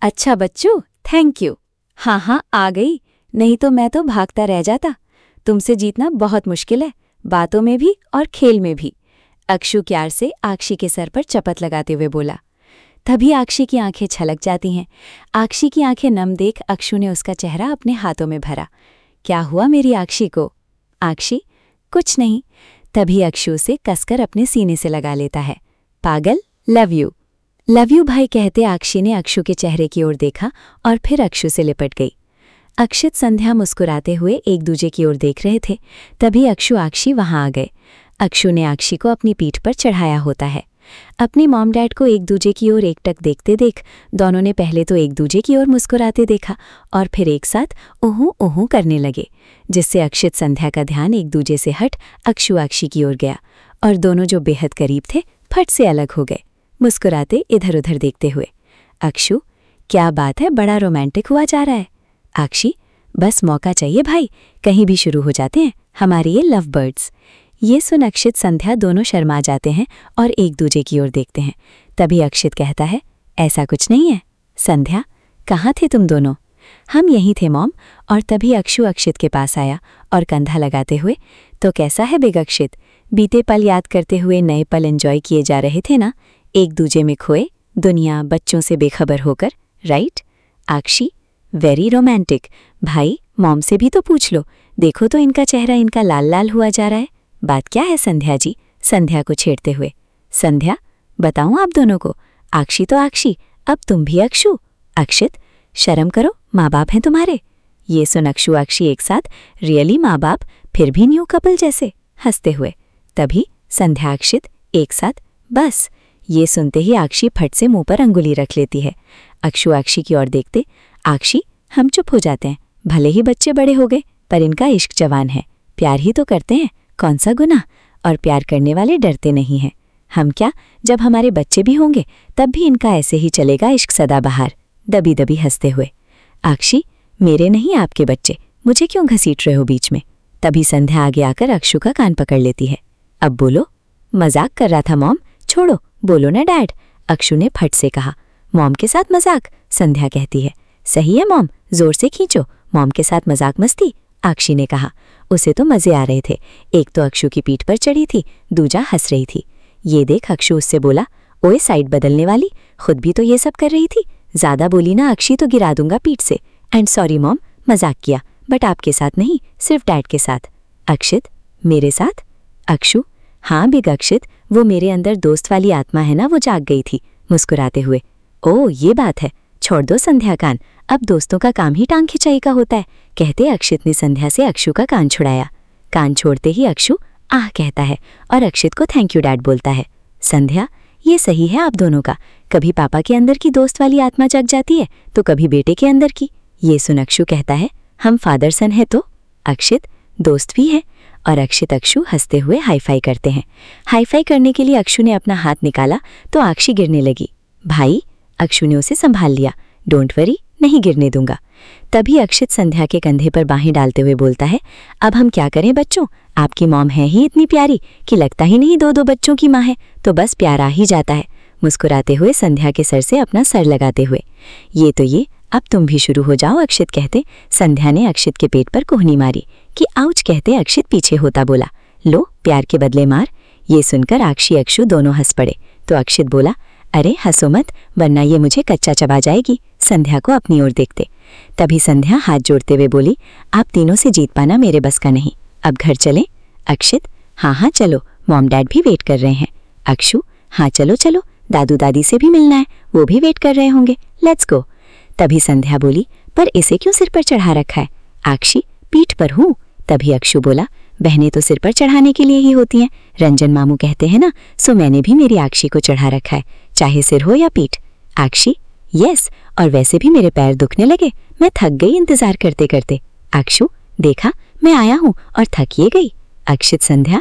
अच्छा बच्चों, thank you. हाँ हाँ, आ गई, नहीं तो मैं तो भागता रह जाता। तुमसे जीतना बहुत मुश्किल है, बातों में भी और खेल में भी। अक्षु प्यार से आक्षी के सर पर चपत लगाते हुए बोला। तभी आक्षी की आंखें छलक जाती हैं। आक्षी की आंखें नम देख अक्षु ने उसका चेहरा अपने हाथों में भरा। क्या हुआ मेरी आक्षी को? आक्षी, कुछ नहीं। तभी अक्षु उसे कसकर अपने सीने से लगा लेता है। पागल, लव यू। लव यू भाई कहते आक्षी ने अक्षु के चेहरे की ओर देखा और फिर अक्षु से लिपट गई। अक्षित संध्या मुस्कुराते हुए एक दूजे की ओर देख रहे थे। तभी अक्षु आक्षी वहां आ गए। अक्षु ने आक्षी को अपनी पीठ पर चढ़ाया होता है। अपनी मॉम डैड को एक दूजे की ओर एकटक देखते देख दोनों ने पहले तो एक दूजे की ओर मुस्कुराते देखा और फिर एक साथ ऊहू ऊहू करने लगे, जिससे अक्षित संध्या का ध्यान एक दूजे से हट अक्षु आक्षी की ओर गया और दोनों जो बेहद करीब थे फट से अलग हो गए, मुस्कुराते इधर उधर देखते हुए। अक्षु, क्या बात है, बड़ा रोमांटिक हुआ जा रहा है। आक्षी, बस मौका चाहिए भाई, कहीं भी शुरू हो जाते हैं हमारे ये लव बर्ड्स। ये सुन अक्षित संध्या दोनों शर्मा जाते हैं और एक दूजे की ओर देखते हैं। तभी अक्षित कहता है, ऐसा कुछ नहीं है। संध्या, कहाँ थे तुम दोनों? हम यहीं थे मॉम। और तभी अक्षु अक्षित के पास आया और कंधा लगाते हुए, तो कैसा है बिग अक्षित, बीते पल याद करते हुए नए पल एंजॉय किए जा रहे थे ना, एक दूजे में खोए, दुनिया बच्चों से बेखबर होकर, राइट? Akshi, very romantic. भाई मॉम से भी तो पूछ लो, देखो तो इनका चेहरा इनका लाल लाल हुआ जा रहा है। बात क्या है संध्या जी? संध्या को छेड़ते हुए। संध्या, बताऊं आप दोनों को? आक्षी तो आक्षी, अब तुम भी अक्षु। अक्षित, शर्म करो, माँ बाप हैं तुम्हारे। ये सुन अक्षु आक्षी एक साथ, रियली माँ बाप, फिर भी न्यू कपल जैसे, हंसते हुए। तभी संध्या अक्षित एक साथ, बस। ये सुनते ही आक्षी फट से मुंह पर अंगुली रख लेती है। अक्षु आक्षी की ओर देखते, आक्षी हम चुप हो जाते हैं, भले ही बच्चे बड़े हो गए पर इनका इश्क जवान है, प्यार ही तो करते हैं, कौन सा गुनाह, और प्यार करने वाले डरते नहीं हैं। हम क्या, जब हमारे बच्चे भी होंगे तब भी इनका ऐसे ही चलेगा इश्क सदाबहार, दबी दबी हंसते हुए। आक्षी, मेरे नहीं आपके बच्चे, मुझे क्यों घसीट रहे हो बीच में? तभी संध्या आगे आकर अक्षु का कान पकड़ लेती है। अब बोलो। मजाक कर रहा था मॉम, छोड़ो, बोलो ना डैड। अक्षु ने फट से कहा। मॉम के साथ मजाक? संध्या कहती है। सही है मॉम, जोर से खींचो, मॉम के साथ मजाक मस्ती, आक्षी ने कहा। उसे तो मजे आ रहे थे, एक तो अक्षु की पीठ पर चढ़ी थी, दूजा हंस रही थी। ये देख अक्षु उससे बोला, ओए साइड बदलने वाली, खुद भी तो ये सब कर रही थी, ज्यादा बोली ना अक्षी तो गिरा दूंगा पीठ से। एंड सॉरी मॉम, मजाक किया, बट आपके साथ नहीं, सिर्फ डैड के साथ। अक्षित, मेरे साथ? अक्षु, हाँ बिग अक्षित, वो मेरे अंदर दोस्त वाली आत्मा है ना, वो जाग गई थी, मुस्कुराते हुए। ओह ये बात है, छोड़ दो संध्या कान, अब दोस्तों का काम ही टांग खिंचाई का होता है, कहते अक्षित ने संध्या से अक्षु का कान छुड़ाया। कान छोड़ते ही अक्षु आह कहता है और अक्षित को थैंक यू डैड बोलता है। संध्या, ये सही है आप दोनों का, कभी पापा के अंदर की दोस्त वाली आत्मा जग जाती है तो कभी बेटे के अंदर की। ये सुन अक्षु कहता है, हम फादर सन है तो? अक्षित, दोस्त भी है। और अक्षित अक्षु हंसते हुए हाईफाई करते हैं। हाईफाई करने के लिए अक्षु ने अपना हाथ निकाला तो आक्षी गिरने लगी। भाई, अक्षु ने उसे संभाल लिया, डोंट वरी, नहीं गिरने दूंगा। तभी अक्षित संध्या के कंधे पर बाहें डालते हुए बोलता है, अब हम क्या करें बच्चों, आपकी मॉम है ही इतनी प्यारी कि लगता ही नहीं दो दो बच्चों की माँ है, तो बस प्यार आ ही जाता है। मुस्कुराते हुए संध्या के सर से अपना सर लगाते हुए। ये तो ये, अब तुम भी शुरू हो जाओ अक्षित कहते संध्या ने अक्षित के पेट पर कोहनी मारी कि आउच कहते अक्षित पीछे होता बोला, लो प्यार के बदले मार। ये सुनकर आक्षी अक्षु दोनों हंस पड़े तो अक्षित बोला, अरे हंसो मत वरना ये मुझे कच्चा चबा जाएगी, संध्या को अपनी ओर देखते। तभी संध्या हाथ जोड़ते हुए बोली, आप तीनों से जीत पाना मेरे बस का नहीं, अब घर चलें? अक्षित, हाँ हाँ चलो, मॉम डैड भी वेट कर रहे हैं। अक्षु, हाँ चलो चलो, दादू दादी से भी मिलना है, वो भी वेट कर रहे होंगे, लेट्स गो। तभी संध्या बोली, पर इसे क्यों सिर पर चढ़ा रखा है? आक्षी, पीठ पर हूँ। तभी अक्षु बोला, बहनें तो सिर पर चढ़ाने के लिए ही होती हैं, रंजन मामू कहते हैं ना, सो मैंने भी मेरी आक्षी को चढ़ा रखा है, चाहे सिर हो या पीठ। आक्षी, यस, और वैसे भी मेरे पैर दुखने लगे, मैं थक गई इंतजार करते करते। अक्षु, देखा मैं आया हूँ और थक ये गई। अक्षित संध्या,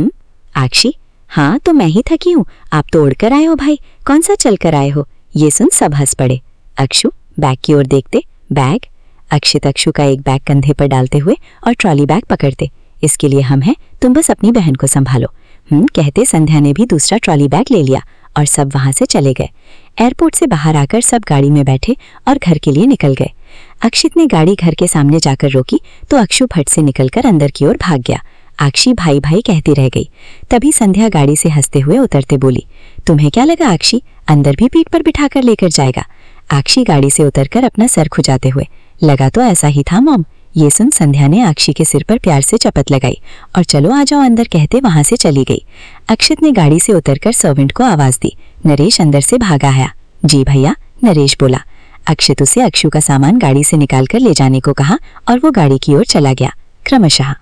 आक्षी, हाँ तो मैं ही थकी हूँ, आप तो उड़कर आए हो भाई, कौन सा चल कर आए हो? ये सुन सब हंस पड़े। अक्षु बैग की ओर देखते, बैग? अक्षित अक्षु का एक बैग कंधे पर डालते हुए और ट्रॉली बैग पकड़ते, इसके लिए हम हैं, तुम बस अपनी बहन को संभालो। कहते संध्या ने भी दूसरा ट्रॉली बैग ले लिया और सब वहां से चले गए। एयरपोर्ट से बाहर आकर सब गाड़ी में बैठे और घर के लिए निकल गए। अक्षित ने गाड़ी घर के सामने जाकर रोकी तो अक्षु फट से निकलकर अंदर की ओर भाग गया। आक्षी भाई भाई कहती रह गई। तभी संध्या गाड़ी से हंसते हुए उतरते बोली, तुम्हें क्या लगा आक्षी अंदर भी पीठ पर बिठाकर लेकर जाएगा? आक्षी गाड़ी से उतरकर अपना सर खुजाते हुए, लगा तो ऐसा ही था मॉम। ये सुन संध्या ने आक्षी के सिर पर प्यार से चपत लगाई और चलो आ जाओ अंदर कहते वहां से चली गई। अक्षित ने गाड़ी से उतरकर सर्वेंट को आवाज दी। नरेश अंदर से भाग आया। जी भैया, नरेश बोला। अक्षित उसे अक्षु का सामान गाड़ी से निकालकर ले जाने को कहा और वो गाड़ी की ओर चला गया। क्रमशः